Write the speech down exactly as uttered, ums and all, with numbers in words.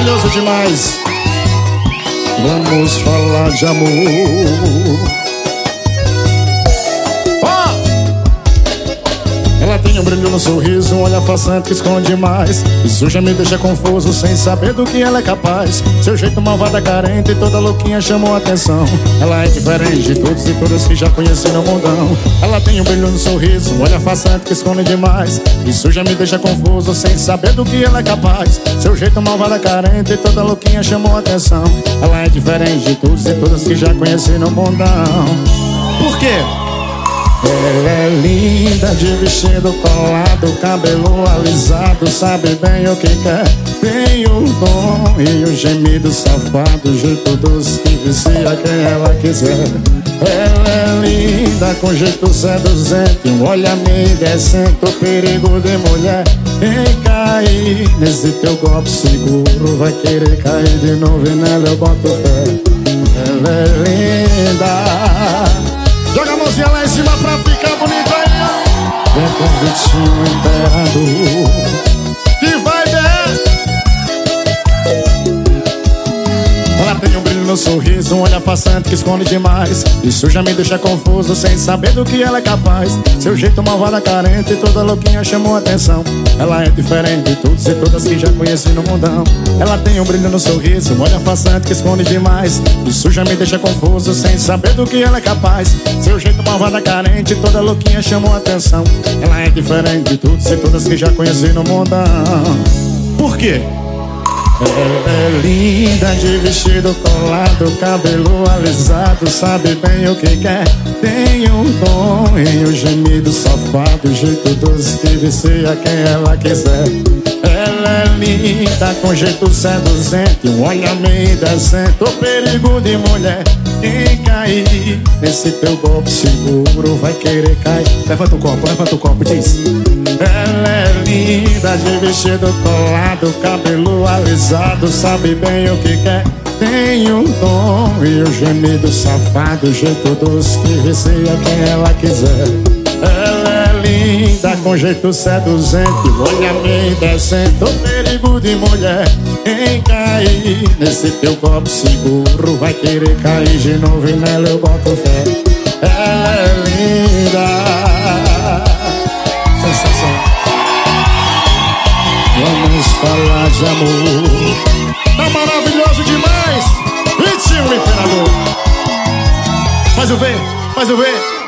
maravilhoso demais. Vamos falar de amor. Ela tem um brilho no sorriso, um olhar façante que esconde mais. Isso já me deixa confuso, sem saber do que ela é capaz. Seu jeito malvada, carente e toda louquinha chamou a atenção. Ela é diferente de todos e todas que já conheci no mundão. Ela tem um brilho no sorriso, um olhar façante que esconde demais. Isso já me deixa confuso, sem saber do que ela é capaz. Seu jeito malvada, carente e toda louquinha chamou a atenção. Ela é diferente de todos e todas que já conheci no mundão. Por quê? Ela é linda de vestido colado, cabelo alisado, sabe bem o que quer. Tem o dom e o gemido safado, jeito doce que vicia quem ela quiser. Ela é linda com jeito seduzente, um olhar meio indecente, o perigo de mulher. Em cair nesse teu golpe seguro, vai querer cair de novo e nela eu boto fé. Ela é linda. Joga a mãozinha lá em cima pra ficar bonito aí, ó. Vem com o Vitinho Imperador. Que vai ver. Ela tem um brilho no sorriso, um olhar façante que esconde demais. Isso já me deixa confuso, sem saber do que ela é capaz. Seu jeito malvada, carente e toda louquinha chamou a atenção. Ela é diferente de todos e todas que já conheci no mundão. Ela tem um brilho no sorriso, um olhar façante que esconde demais. Isso já me deixa confuso, sem saber do que ela é capaz. Seu jeito malvada, carente e toda louquinha chamou a atenção. Ela é diferente de todos e todas que já conheci no mundão. Por quê? Ela é linda de vestido colado, cabelo alisado, sabe bem o que quer. Tem um dom e um gemido safado, jeito doce que vicia quem ela quiser. Ela é linda com jeito seduzente, um olhar meio indecente, o perigo de mulher. Quem cair nesse teu golpe seguro vai querer cair. Levanta o copo, levanta o copo, diz. Ela é linda de vestido colado, cabelo alisado, sabe bem o que quer. Tem um dom e um gemido safado, jeito doce que vicia quem ela quiser. Ela é linda com jeito seduzente, olha meio indecente, o perigo de mulher. Quem cair nesse teu golpe seguro vai querer cair de novo e nela eu boto fé. Ela é linda. Sensação. Vamos falar de amor. Tá maravilhoso demais. Vitinho Imperador. Faz o V, faz o V.